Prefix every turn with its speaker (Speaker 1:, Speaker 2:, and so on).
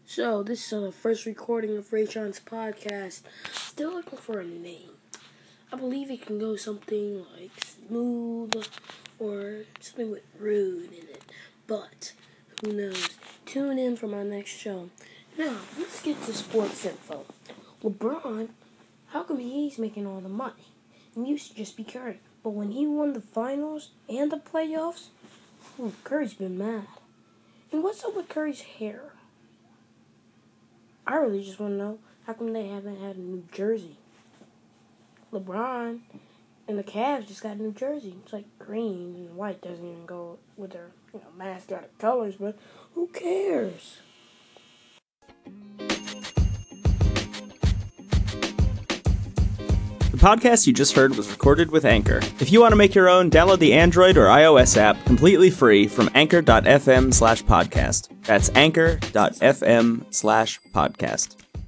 Speaker 1: So, this is the first recording of Rayshon's podcast. Still looking for a name. I believe it can go something like Smooth or something with rude in it. But, who knows? Tune in for my next show. Now, let's get to sports info. LeBron, how come he's making all the money? And used to just be Curry. But when he won the finals and the playoffs, Curry's been mad. And what's up with Curry's hair? I really just want to know, how come they haven't had a new jersey? LeBron and the Cavs just got a new jersey. It's like green and white. Doesn't even go with their mascot colors, but who cares?
Speaker 2: The podcast you just heard was recorded with Anchor. If you want to make your own, download the Android or iOS app completely free from anchor.fm/podcast. That's anchor.fm/podcast.